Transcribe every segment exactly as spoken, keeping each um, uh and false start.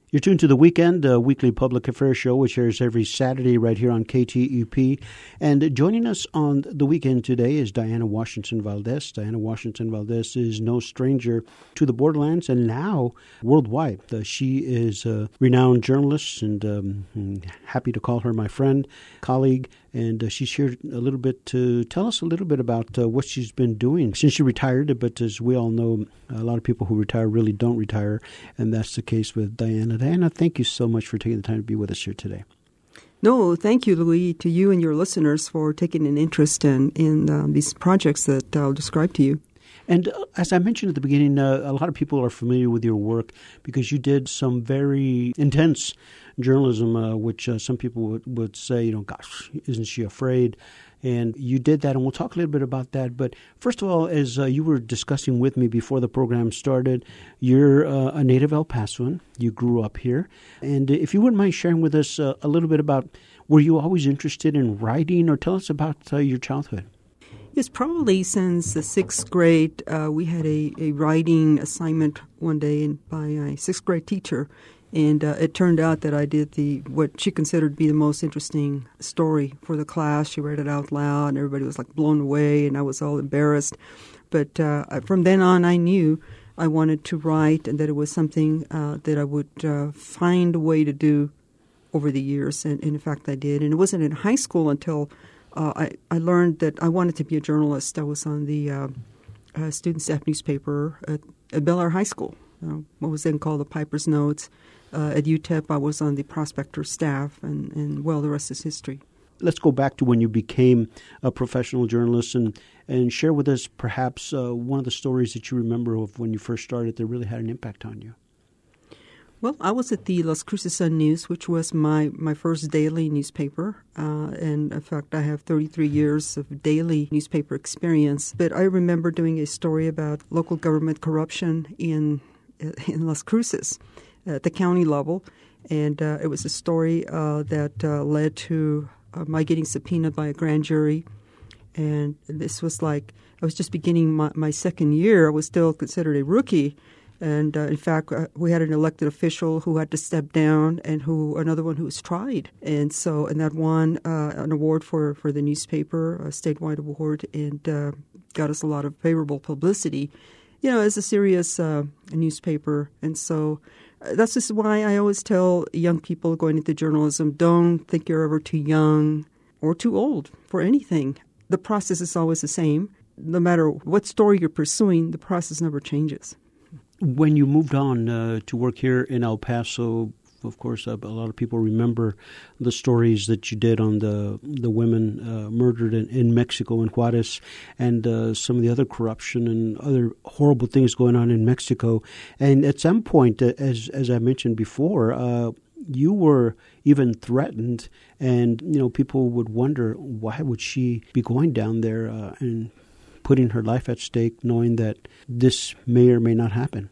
You're tuned to The Weekend, a weekly public affairs show which airs every Saturday right here on K T E P. And joining us on The Weekend today is Diana Washington Valdez. Diana Washington Valdez is no stranger to the borderlands and now worldwide. Uh, she is a renowned journalist, and um, I'm happy to call her my friend, colleague. And uh, she's here a little bit to tell us a little bit about uh, what she's been doing since she retired. But as we all know, a lot of people who retire really don't retire, and that's the case with Diana. Diana, thank you so much for taking the time to be with us here today. No, thank you, Louis, to you and your listeners for taking an interest in, in uh, these projects that I'll describe to you. And uh, as I mentioned at the beginning, uh, a lot of people are familiar with your work because you did some very intense journalism, uh, which uh, some people would, would say, you know, gosh, isn't she afraid? And you did that, and we'll talk a little bit about that. But first of all, as uh, you were discussing with me before the program started, you're uh, a native El Pasoan. You grew up here. And if you wouldn't mind sharing with us uh, a little bit about, were you always interested in writing, or tell us about uh, your childhood? Yes, probably since the sixth grade, uh, we had a, a writing assignment one day by a sixth grade teacher. And uh, it turned out that I did the what she considered to be the most interesting story for the class. She read it out loud, and everybody was like blown away, and I was all embarrassed. But uh, from then on, I knew I wanted to write, and that it was something uh, that I would uh, find a way to do over the years. And, and in fact, I did. And it wasn't in high school until uh, I, I learned that I wanted to be a journalist. I was on the uh, uh, student staff newspaper at, at Bel Air High School, uh, what was then called the Piper's Notes. Uh, at U T E P, I was on the Prospector staff, and, and, well, the rest is history. Let's go back to when you became a professional journalist and, and share with us perhaps uh, one of the stories that you remember of when you first started that really had an impact on you. Well, I was at the Las Cruces Sun News, which was my, my first daily newspaper. Uh, and, in fact, I have thirty-three years of daily newspaper experience. But I remember doing a story about local government corruption in in Las Cruces at the county level, and uh, it was a story uh, that uh, led to uh, my getting subpoenaed by a grand jury. And this was like, I was just beginning my, my second year. I was still considered a rookie. And uh, in fact, uh, we had an elected official who had to step down, and who another one who was tried. And so, and that won uh, an award for, for the newspaper, a statewide award, and uh, got us a lot of favorable publicity. You know, as a serious uh, newspaper. And so uh, that's just why I always tell young people going into journalism, don't think you're ever too young or too old for anything. The process is always the same. No matter what story you're pursuing, the process never changes. When you moved on uh, to work here in El Paso, of course, uh, a lot of people remember the stories that you did on the the women uh, murdered in, in Mexico, in Juarez, and uh, some of the other corruption and other horrible things going on in Mexico. And at some point, uh, as as I mentioned before, uh, you were even threatened, and you know people would wonder, why would she be going down there uh, and putting her life at stake, knowing that this may or may not happen?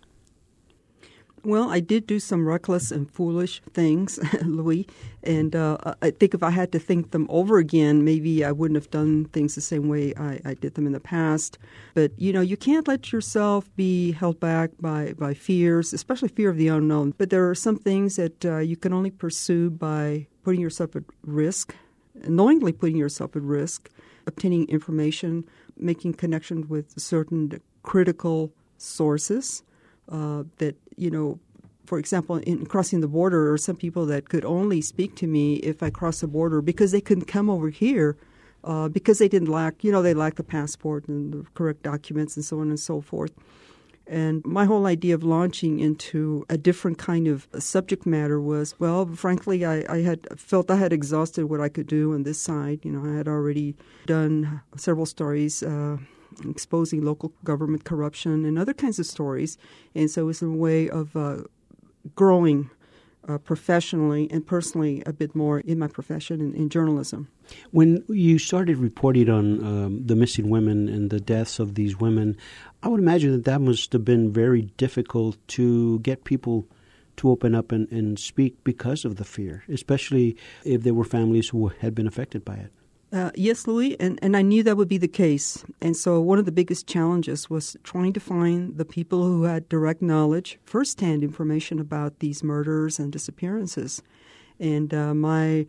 Well, I did do some reckless and foolish things, Louis, and uh, I think if I had to think them over again, maybe I wouldn't have done things the same way I, I did them in the past. But, you know, you can't let yourself be held back by, by fears, especially fear of the unknown. But there are some things that uh, you can only pursue by putting yourself at risk, knowingly putting yourself at risk, obtaining information, making connections with certain critical sources. Uh, that, you know, for example, in crossing the border, there are some people that could only speak to me if I crossed the border because they couldn't come over here uh, because they didn't lack, you know, they lacked the passport and the correct documents and so on and so forth. And my whole idea of launching into a different kind of subject matter was, well, frankly, I, I had felt I had exhausted what I could do on this side. You know, I had already done several stories uh exposing local government corruption and other kinds of stories. And so it was a way of uh, growing uh, professionally and personally a bit more in my profession in, in journalism. When you started reporting on um, the missing women and the deaths of these women, I would imagine that that must have been very difficult to get people to open up and, and speak because of the fear, especially if there were families who had been affected by it. Uh, yes, Louis, and, and I knew that would be the case. And so one of the biggest challenges was trying to find the people who had direct knowledge, firsthand information about these murders and disappearances. And uh, my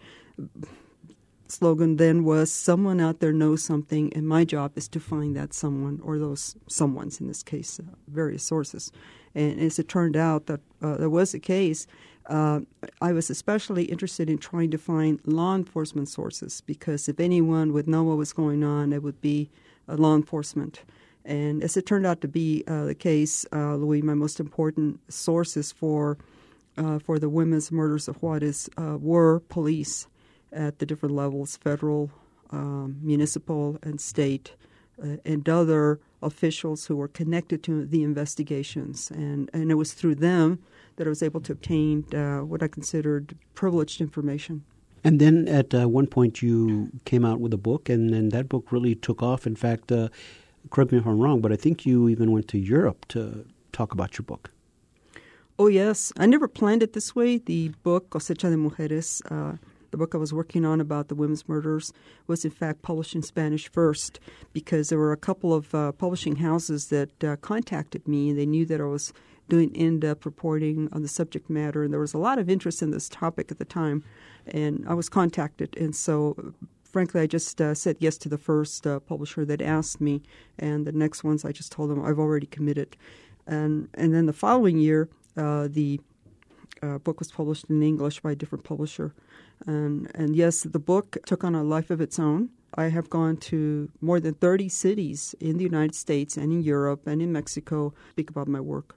slogan then was, someone out there knows something, and my job is to find that someone, or those someones, in this case, uh, various sources. And as it turned out that uh, there was a case, uh, I was especially interested in trying to find law enforcement sources, because if anyone would know what was going on, it would be uh, law enforcement. And as it turned out to be uh, the case, uh, Louis, my most important sources for uh, for the women's murders of Juarez uh, were police at the different levels, federal, um, municipal, and state, uh, and other officials who were connected to the investigations. And, and it was through them that I was able to obtain uh, what I considered privileged information. And then at uh, one point you came out with a book, and then that book really took off. In fact, uh, correct me if I'm wrong, but I think you even went to Europe to talk about your book. Oh, yes. I never planned it this way. The book, Cosecha de Mujeres, uh, the book I was working on about the women's murders, was in fact published in Spanish first, because there were a couple of uh, publishing houses that uh, contacted me. They knew that I was doing in-depth reporting on the subject matter, and there was a lot of interest in this topic at the time. And I was contacted, and so frankly, I just uh, said yes to the first uh, publisher that asked me, and the next ones I just told them I've already committed. And and then the following year, uh, the uh, book was published in English by a different publisher. And, and yes, the book took on a life of its own. I have gone to more than thirty cities in the United States and in Europe and in Mexico to speak about my work.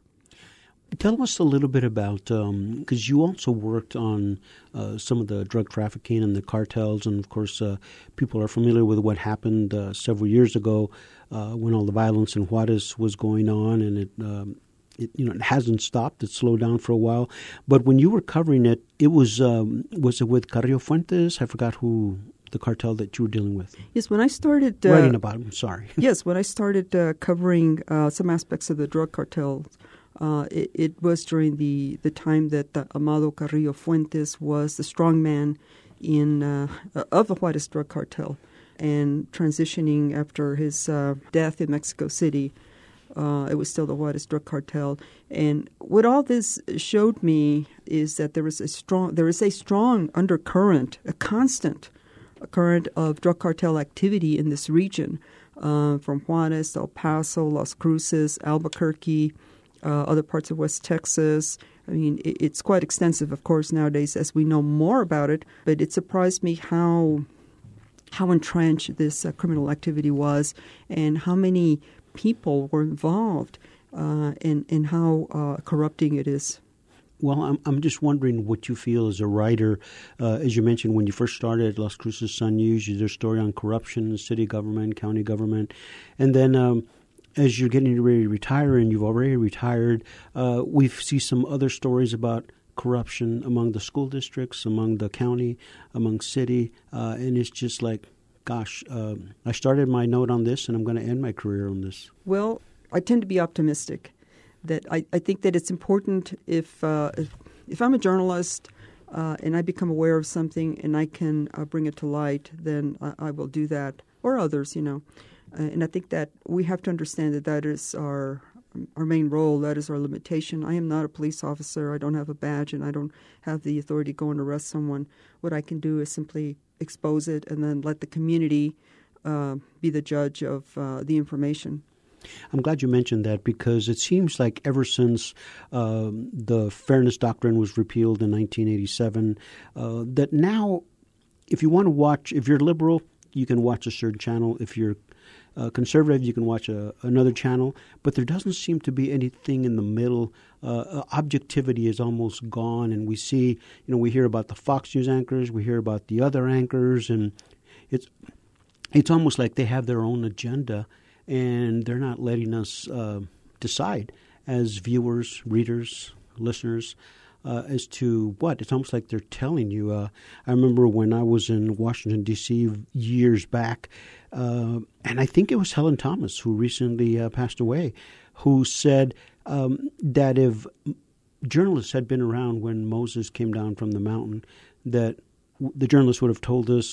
Tell us a little bit about, because um, you also worked on uh, some of the drug trafficking and the cartels, and of course uh, people are familiar with what happened uh, several years ago uh, when all the violence in Juarez was going on, and it um, It, you know, it hasn't stopped. It slowed down for a while. But when you were covering it, it was um, was it with Carrillo Fuentes? I forgot who the cartel that you were dealing with. Yes, when I started uh, writing about him. Sorry. Yes, when I started uh, covering uh, some aspects of the drug cartel, uh, it, it was during the the time that uh, Amado Carrillo Fuentes was the strongman in uh, of the Juarez drug cartel, and transitioning after his uh, death in Mexico City. Uh, it was still the Juarez drug cartel, and what all this showed me is that there is a strong, there is a strong undercurrent, a constant current of drug cartel activity in this region, uh, from Juarez, El Paso, Las Cruces, Albuquerque, uh, other parts of West Texas. I mean, it, it's quite extensive, of course, nowadays as we know more about it. But it surprised me how how entrenched this uh, criminal activity was, and how many people were involved, uh, and, and how uh, corrupting it is. Well, I'm I'm just wondering what you feel as a writer. Uh, as you mentioned, when you first started at Las Cruces Sun News, you did a story on corruption, city government, county government. And then um, as you're getting ready to retire, and you've already retired, uh, we see some other stories about corruption among the school districts, among the county, among city. Uh, and it's just like, gosh, uh, I started my note on this, and I'm going to end my career on this. Well, I tend to be optimistic. That I, I think that it's important if uh, if, if I'm a journalist uh, and I become aware of something and I can uh, bring it to light, then I, I will do that, or others, you know. Uh, and I think that we have to understand that that is our our main role. That is our limitation. I am not a police officer. I don't have a badge, and I don't have the authority to go and arrest someone. What I can do is simply expose it and then let the community uh, be the judge of uh, the information. I'm glad you mentioned that, because it seems like ever since um, the Fairness Doctrine was repealed in nineteen eighty-seven, uh, that now if you want to watch, if you're liberal, you can watch a certain channel. If you're uh, conservative, you can watch a, another channel. But there doesn't seem to be anything in the middle. Uh, objectivity is almost gone, and we see, you know, we hear about the Fox News anchors, we hear about the other anchors, and it's it's almost like they have their own agenda. And they're not letting us uh, decide as viewers, readers, listeners uh, as to what. It's almost like they're telling you. Uh, I remember when I was in Washington, D C years back, uh, and I think it was Helen Thomas, who recently uh, passed away, who said um, that if journalists had been around when Moses came down from the mountain, that w- the journalists would have told us,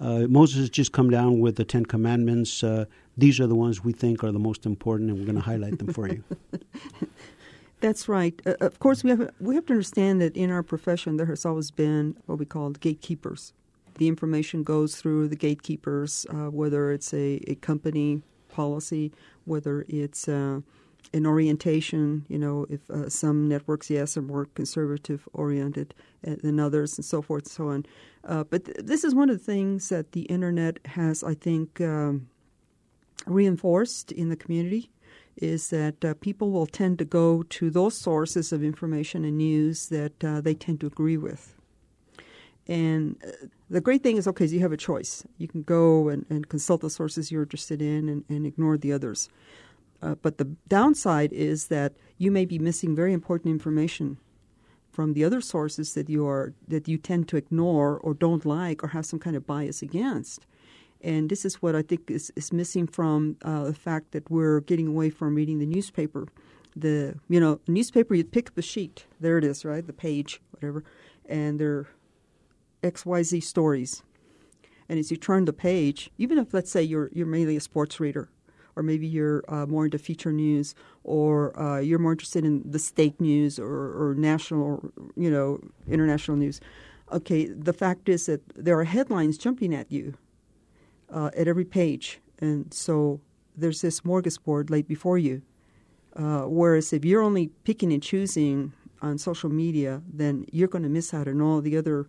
uh, Moses has just come down with the Ten Commandments. Uh, these are the ones we think are the most important, and we're going to highlight them for you. That's right. Uh, of course, we have we have to understand that in our profession there has always been what we call gatekeepers. The information goes through the gatekeepers, uh, whether it's a, a company policy, whether it's uh, an orientation. You know, if uh, some networks, yes, are more conservative-oriented than others, and so forth and so on. Uh, but th- this is one of the things that the Internet has, I think, um, reinforced in the community, is that uh, people will tend to go to those sources of information and news that uh, they tend to agree with. And uh, the great thing is, okay, so you have a choice. You can go and, and consult the sources you're interested in and, and ignore the others. Uh, but the downside is that you may be missing very important information from the other sources that you are that you tend to ignore or don't like or have some kind of bias against. And this is what I think is, is missing from uh, the fact that we're getting away from reading the newspaper. The you know newspaper, you pick up a sheet, there it is, right, the page, whatever, and there are X Y Z stories. And as you turn the page, even if let's say you're you're mainly a sports reader, or maybe you're uh, more into feature news, or uh, you're more interested in the state news or, or national, or, you know, international news. Okay, the fact is that there are headlines jumping at you uh, at every page, and so there's this smorgasbord laid before you. Uh, whereas if you're only picking and choosing on social media, then you're going to miss out on all the other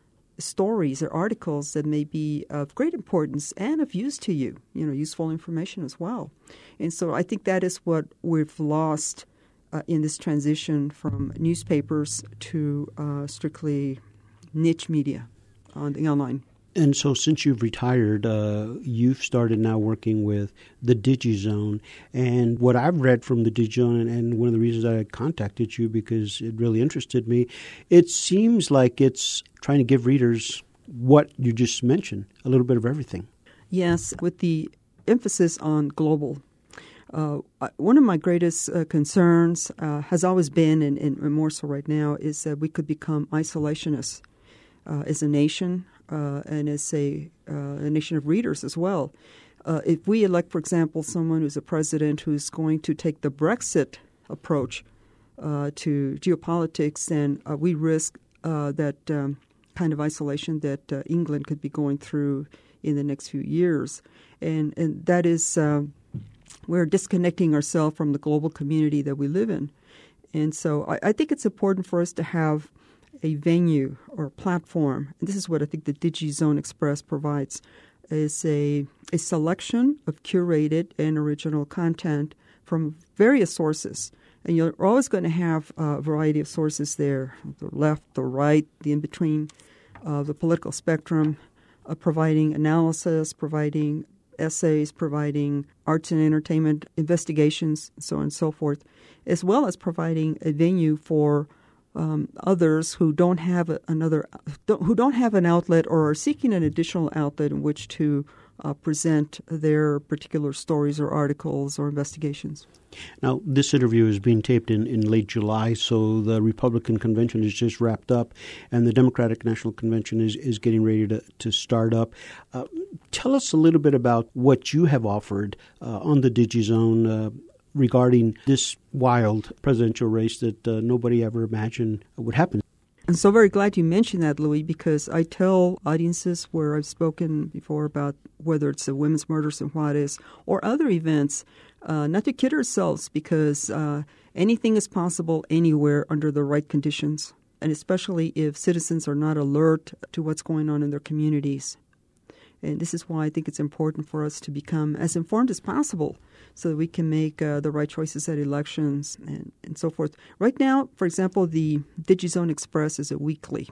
stories or articles that may be of great importance and of use to you, you know, useful information as well. And so I think that is what we've lost uh, in this transition from newspapers to uh, strictly niche media on the online. And so since you've retired, uh, you've started now working with the DigiZone. And what I've read from the DigiZone, and, and one of the reasons I contacted you because it really interested me, it seems like it's trying to give readers what you just mentioned, a little bit of everything. Yes, with the emphasis on global. Uh, one of my greatest uh, concerns uh, has always been, and, and more so right now, is that we could become isolationists uh, as a nation. Uh, and as a, uh, a nation of readers as well. Uh, if we elect, for example, someone who's a president who's going to take the Brexit approach uh, to geopolitics, then uh, we risk uh, that um, kind of isolation that uh, England could be going through in the next few years. And, and that is, uh, we're disconnecting ourselves from the global community that we live in. And so I, I think it's important for us to have a venue or platform, and this is what I think the DigiZone Express provides, is a, a selection of curated and original content from various sources. And you're always going to have a variety of sources there, the left, the right, the in-between, uh, the political spectrum, uh, providing analysis, providing essays, providing arts and entertainment investigations, and so on and so forth, as well as providing a venue for Um, others who don't have another, don't, who don't have an outlet or are seeking an additional outlet in which to uh, present their particular stories or articles or investigations. Now, this interview is being taped in, in late July, so the Republican convention is just wrapped up, and the Democratic National Convention is, is getting ready to, to start up. Uh, tell us a little bit about what you have offered uh, on the DigiZone uh, regarding this wild presidential race that uh, nobody ever imagined would happen. I'm so very glad you mentioned that, Louis, because I tell audiences where I've spoken before about whether it's the women's murders in Juarez or other events, uh, not to kid ourselves, because uh, anything is possible anywhere under the right conditions, and especially if citizens are not alert to what's going on in their communities. And this is why I think it's important for us to become as informed as possible so that we can make uh, the right choices at elections and, and so forth. Right now, for example, the DigiZone Express is a weekly.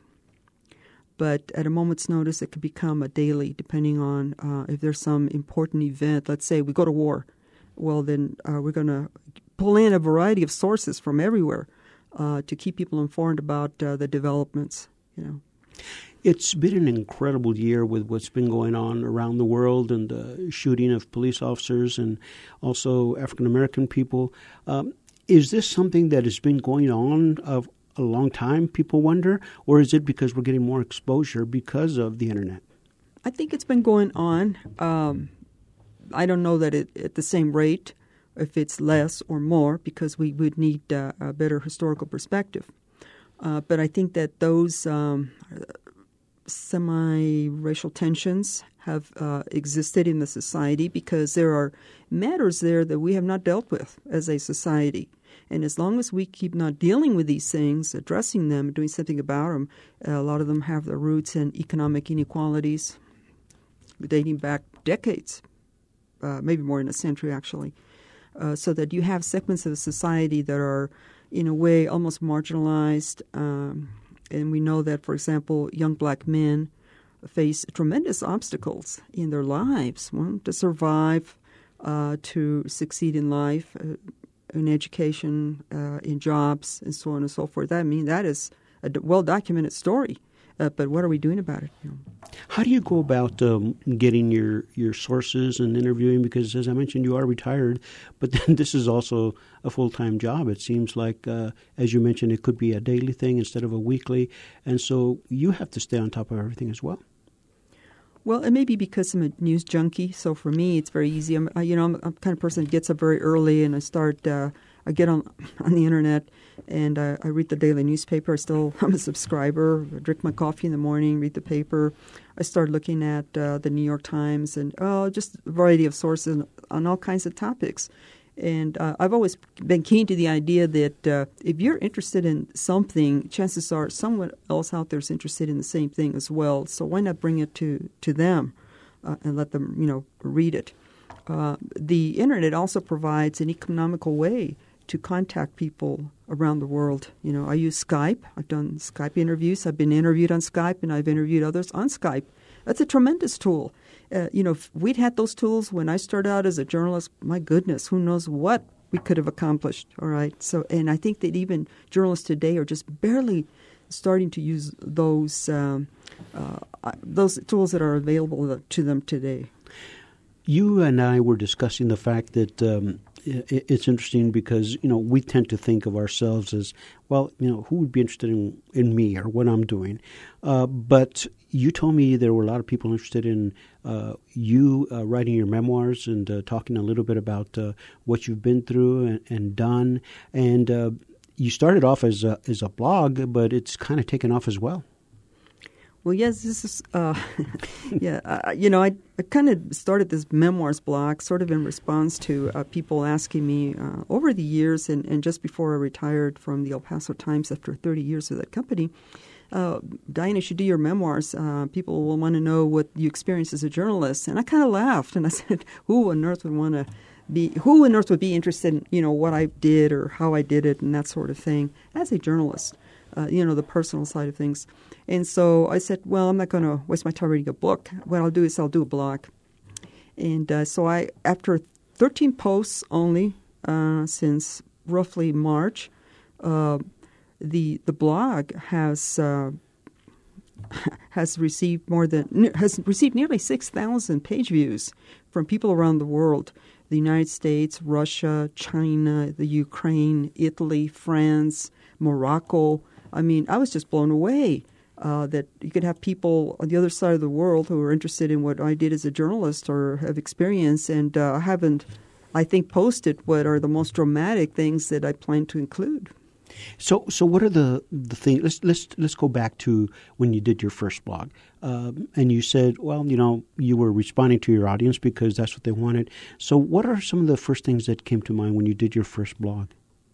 But at a moment's notice, it could become a daily, depending on uh, if there's some important event. Let's say we go to war. Well, then uh, we're going to pull in a variety of sources from everywhere uh, to keep people informed about uh, the developments, you know. It's been an incredible year with what's been going on around the world and the shooting of police officers and also African-American people. Um, is this something that has been going on of a long time, people wonder, or is it because we're getting more exposure because of the Internet? I think it's been going on. Um, I don't know that it at the same rate, if it's less or more, because we would need uh, a better historical perspective. Uh, but I think that those um, semi-racial tensions have uh, existed in the society because there are matters there that we have not dealt with as a society. And as long as we keep not dealing with these things, addressing them, doing something about them, uh, a lot of them have their roots in economic inequalities dating back decades, uh, maybe more than a century actually, uh, so that you have segments of society that are in a way almost marginalized. Um, and we know that, for example, young black men face tremendous obstacles in their lives, well, to survive, uh, to succeed in life, uh, in education, uh, in jobs, and so on and so forth. I mean, that is a well-documented story. Uh, but what are we doing about it? You know? How do you go about um, getting your, your sources and interviewing? Because, as I mentioned, you are retired, but then this is also a full-time job. It seems like, uh, as you mentioned, it could be a daily thing instead of a weekly. And so you have to stay on top of everything as well. Well, it may be because I'm a news junkie. So for me, it's very easy. I'm, you know, I'm the kind of person that gets up very early, and I start. Uh, I get on on the internet, and uh, I read the daily newspaper. I still I'm a subscriber. I drink my coffee in the morning, read the paper. I start looking at uh, the New York Times and oh, just a variety of sources on all kinds of topics. And uh, I've always been keen to the idea that uh, if you're interested in something, chances are someone else out there is interested in the same thing as well. So why not bring it to, to them uh, and let them, you know, read it? Uh, the Internet also provides an economical way to contact people around the world. You know, I use Skype. I've done Skype interviews. I've been interviewed on Skype, and I've interviewed others on Skype. That's a tremendous tool. Uh, you know, if we'd had those tools when I started out as a journalist, my goodness, who knows what we could have accomplished, all right? So, and I think that even journalists today are just barely starting to use those um, uh, those tools that are available to them today. You and I were discussing the fact that um, it, it's interesting because, you know, we tend to think of ourselves as, well, you know, who would be interested in, in me or what I'm doing? Uh, but you told me there were a lot of people interested in uh, you uh, writing your memoirs and uh, talking a little bit about uh, what you've been through and, and done. And uh, you started off as a, as a blog, but it's kind of taken off as well. Well, yes, this is, uh, yeah, uh, you know, I, I kind of started this memoirs blog sort of in response to uh, people asking me uh, over the years and, and just before I retired from the El Paso Times after thirty years of that company, uh, Diana, you should do your memoirs. Uh, people will want to know what you experienced as a journalist. And I kind of laughed and I said, who on earth would want to be, who on earth would be interested in, you know, what I did or how I did it and that sort of thing as a journalist, uh, you know, the personal side of things. And so I said, well, I'm not going to waste my time reading a book. What I'll do is I'll do a blog. And uh, so I, after thirteen posts only uh, since roughly March, uh, the the blog has uh, has received more than has received nearly six thousand page views from people around the world: the United States, Russia, China, the Ukraine, Italy, France, Morocco. I mean, I was just blown away. Uh, that you could have people on the other side of the world who are interested in what I did as a journalist or have experience, and uh, I haven't, I think, posted what are the most dramatic things that I plan to include. So, so what are the the things? Let's let's let's go back to when you did your first blog, um, and you said, well, you know, you were responding to your audience because that's what they wanted. So, what are some of the first things that came to mind when you did your first blog?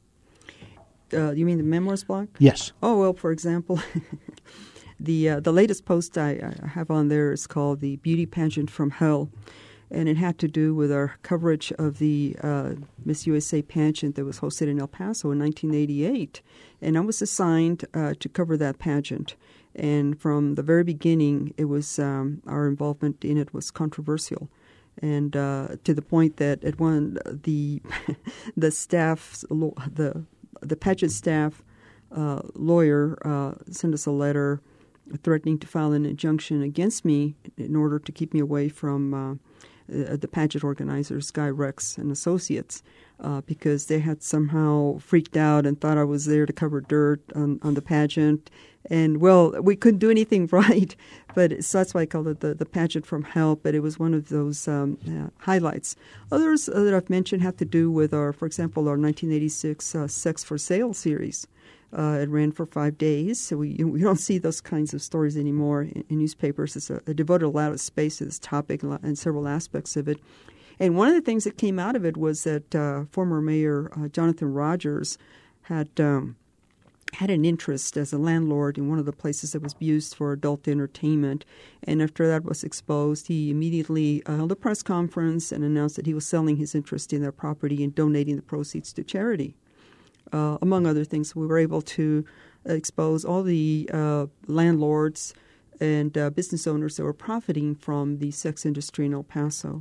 Uh, you mean the memoirs blog? Yes. Oh well, for example. The uh, the latest post I, I have on there is called The Beauty Pageant from Hell, and it had to do with our coverage of the uh, Miss U S A pageant that was hosted in El Paso in nineteen eighty-eight. And I was assigned uh, to cover that pageant. And from the very beginning, it was um, our involvement in it was controversial. And uh, to the point that at one, the the staff, the, the pageant staff uh, lawyer uh, sent us a letter threatening to file an injunction against me in order to keep me away from uh, uh, the pageant organizers, Guy Rex and Associates, uh, because they had somehow freaked out and thought I was there to cover dirt on, on the pageant. And, well, we couldn't do anything right, but so that's why I called it the, the pageant from hell, but it was one of those um, uh, highlights. Others uh, that I've mentioned have to do with, our, for example, our nineteen eighty-six uh, Sex for Sale series. Uh, it ran for five days, so we, you know, we don't see those kinds of stories anymore in, in newspapers. It's a, a devoted a lot of space to this topic and, and several aspects of it. And one of the things that came out of it was that uh, former Mayor uh, Jonathan Rogers had... Um, had an interest as a landlord in one of the places that was used for adult entertainment. And after that was exposed, he immediately uh, held a press conference and announced that he was selling his interest in their property and donating the proceeds to charity. Uh, among other things, we were able to expose all the uh, landlords and uh, business owners that were profiting from the sex industry in El Paso.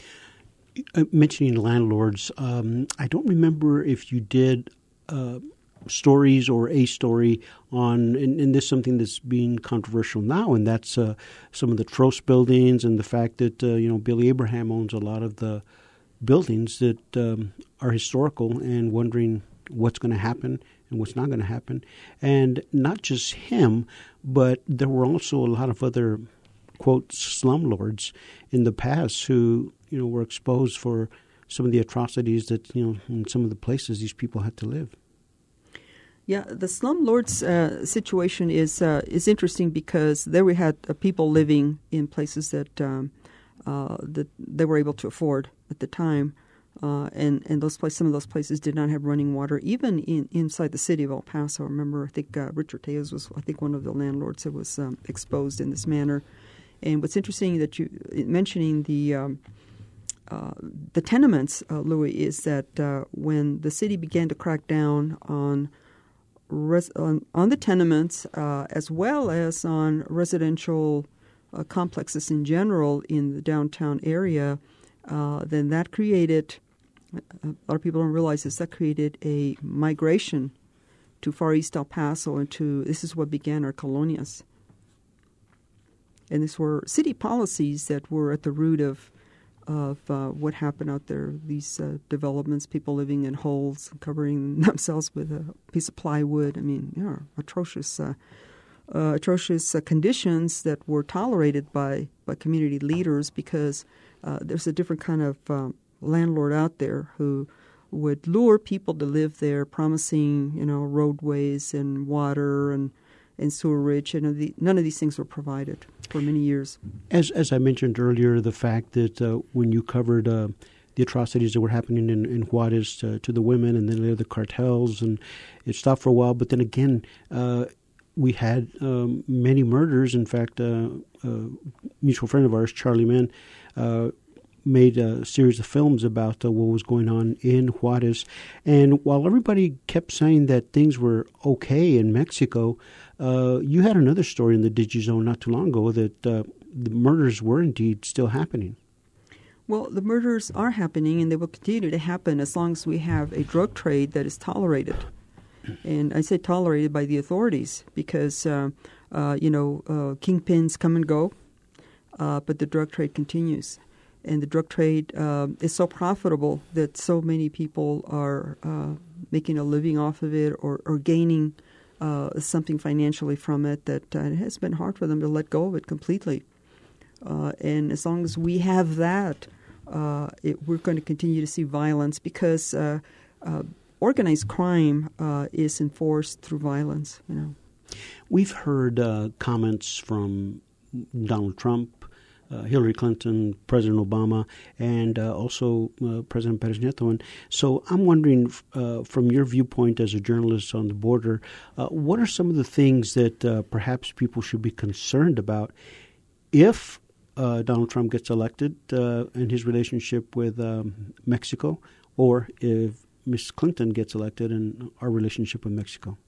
Uh, mentioning landlords, um, I don't remember if you did uh, stories or a story on, and, and this is something that's being controversial now, and that's uh, some of the Trost buildings and the fact that, uh, you know, Billy Abraham owns a lot of the buildings that um, are historical, and wondering what's going to happen and what's not going to happen. And not just him, but there were also a lot of other, quote, slumlords in the past who, you know, were exposed for some of the atrocities that, you know, in some of the places these people had to live. Yeah, the slumlords uh, situation is uh, is interesting because there we had uh, people living in places that um, uh, that they were able to afford at the time, uh, and and those places, some of those places did not have running water, even in inside the city of El Paso. I remember, I think uh, Richard Tejas was, I think, one of the landlords that was um, exposed in this manner. And what's interesting that you mentioning the um, uh, the tenements, uh, Louis, is that uh, when the city began to crack down on Res- on, on the tenements uh, as well as on residential uh, complexes in general in the downtown area, uh, then that created, a lot of people don't realize this, that created a migration to Far East El Paso, and to, this is what began our colonias. And these were city policies that were at the root of of uh, what happened out there, these uh, developments, people living in holes, covering themselves with a piece of plywood. I mean, yeah, atrocious uh, uh, atrocious uh, conditions that were tolerated by, by community leaders because uh, there's a different kind of um, landlord out there who would lure people to live there, promising, you know, roadways and water and and sewerage, and the, none of these things were provided for many years. As as I mentioned earlier, the fact that uh, when you covered uh, the atrocities that were happening in, in Juarez to, to the women, and then later the cartels, and it stopped for a while, but then again, uh, we had um, many murders. In fact, uh, a mutual friend of ours, Charlie Mann, uh, made a series of films about uh, what was going on in Juarez. And while everybody kept saying that things were okay in Mexico, uh, you had another story in the DigiZone not too long ago that uh, the murders were indeed still happening. Well, the murders are happening, and they will continue to happen as long as we have a drug trade that is tolerated. And I say tolerated by the authorities because, uh, uh, you know, uh, kingpins come and go, uh, but the drug trade continues. And the drug trade uh, is so profitable that so many people are uh, making a living off of it, or, or gaining uh, something financially from it, that uh, it has been hard for them to let go of it completely. Uh, and as long as we have that, uh, it, we're going to continue to see violence because uh, uh, organized crime uh, is enforced through violence. You know, we've heard uh, comments from Donald Trump, Uh, Hillary Clinton, President Obama, and uh, also uh, President Perez Nieto. And so I'm wondering, uh, from your viewpoint as a journalist on the border, uh, what are some of the things that uh, perhaps people should be concerned about if uh, Donald Trump gets elected uh, in his relationship with um, Mexico, or if Miz Clinton gets elected in our relationship with Mexico?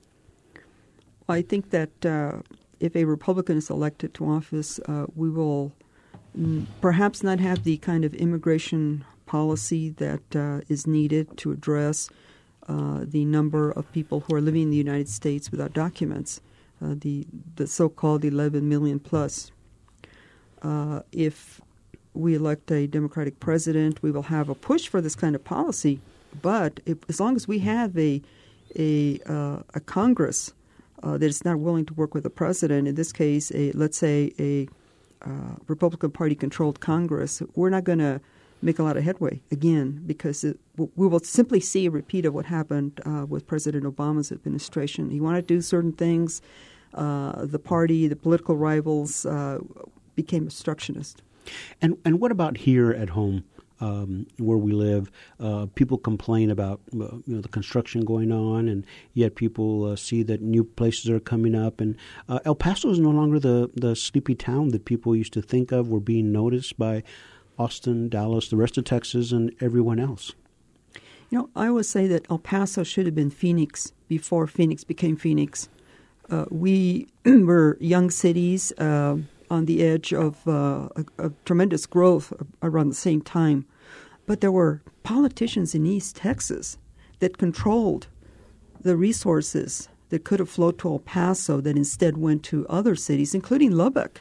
I think that uh if a Republican is elected to office, uh, we will mm, perhaps not have the kind of immigration policy that uh, is needed to address uh, the number of people who are living in the United States without documents, uh, the the so-called eleven million plus. Uh, if we elect a Democratic president, we will have a push for this kind of policy. But if, as long as we have a a, uh, a Congress uh, that is not willing to work with the president, in this case, a let's say a uh, Republican Party-controlled Congress, we're not going to make a lot of headway again, because it, we will simply see a repeat of what happened uh, with President Obama's administration. He wanted to do certain things. Uh, the party, the political rivals, uh, became obstructionist. And and what about here at home, um, where we live? Uh, people complain about uh, you know the construction going on, and yet people uh, see that new places are coming up. And uh, El Paso is no longer the the sleepy town that people used to think of. We're being noticed by Austin, Dallas, the rest of Texas, and everyone else. You know, I always say that El Paso should have been Phoenix before Phoenix became Phoenix. Uh, we were young cities uh, on the edge of uh, a, a tremendous growth around the same time. But there were politicians in East Texas that controlled the resources that could have flowed to El Paso that instead went to other cities, including Lubbock.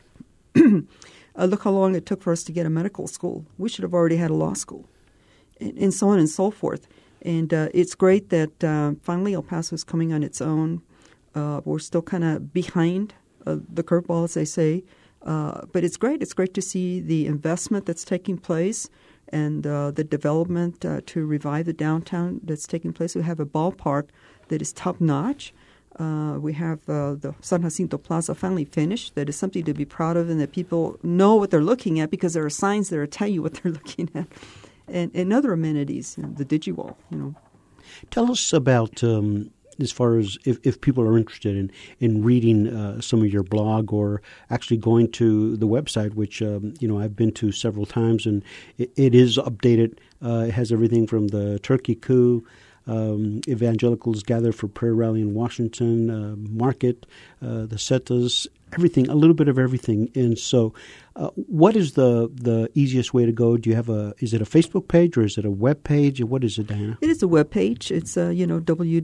Uh, look how long it took for us to get a medical school. We should have already had a law school, and, and so on and so forth. And uh, it's great that uh, finally El Paso is coming on its own. Uh, we're still kind of behind uh, the curveball, as they say. Uh, but it's great. It's great to see the investment that's taking place and uh, the development uh, to revive the downtown that's taking place. We have a ballpark that is top-notch. Uh, we have uh, the San Jacinto Plaza finally finished. That is something to be proud of, and that people know what they're looking at because there are signs there to tell you what they're looking at. And, and other amenities, you know, the DigiWall, you know. Tell us about, um, as far as if, if people are interested in, in reading uh, some of your blog or actually going to the website, which, um, you know, I've been to several times, and it, it is updated. Uh, it has everything from the turkey coup, Um, evangelicals gather for prayer rally in Washington, uh, market, uh, the setas, everything, a little bit of everything. And so uh, what is the the easiest way to go? Do you have a, is it a Facebook page or is it a web page? What is it, Diana? It is a web page. It's, uh, you know,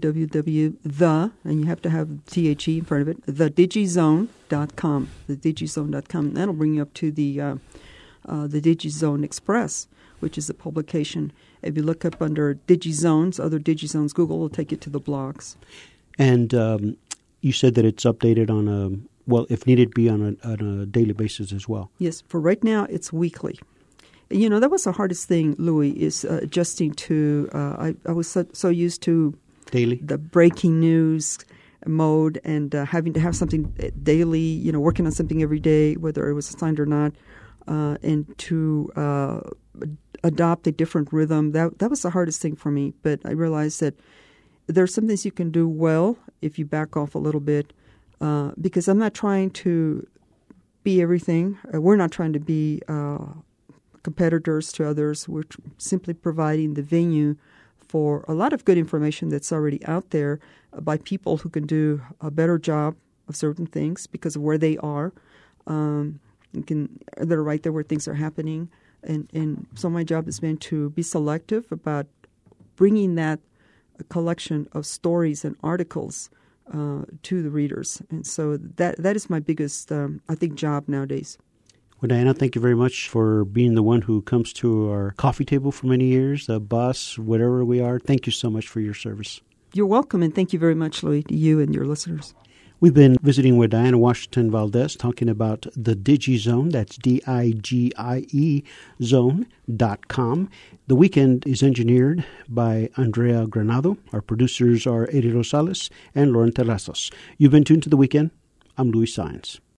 www, the, and you have to have T H E in front of it, the digizone dot com, the digizone dot com. That'll bring you up to the, uh, uh, the DigiZone Express, which is a publication. If you look up under DigiZones, other DigiZones, Google will take you to the blogs. And um, you said that it's updated on a, well, if needed, be on a, on a daily basis as well. Yes. For right now, it's weekly. You know, that was the hardest thing, Louis, is uh, adjusting to, uh, I, I was so, so used to daily, the breaking news mode, and uh, having to have something daily, you know, working on something every day, whether it was assigned or not, uh, and to uh, adopt a different rhythm. That that was the hardest thing for me. But I realized that there are some things you can do well if you back off a little bit, uh, because I'm not trying to be everything. Uh, we're not trying to be uh, competitors to others. We're tr- simply providing the venue for a lot of good information that's already out there uh, by people who can do a better job of certain things because of where they are. Um, you can, they're right there where things are happening. And, and so my job has been to be selective about bringing that collection of stories and articles uh, to the readers. And so that that is my biggest, um, I think, job nowadays. Well, Diana, thank you very much for being the one who comes to our coffee table for many years, the bus, whatever we are. Thank you so much for your service. You're welcome, and thank you very much, Louis, to you and your listeners. We've been visiting with Diana Washington Valdez, talking about the DigiZone. That's D I G I E zone dot com. The Weekend is engineered by Andrea Granado. Our producers are Eddie Rosales and Lauren Terrazas. You've been tuned to The Weekend. I'm Louis Science.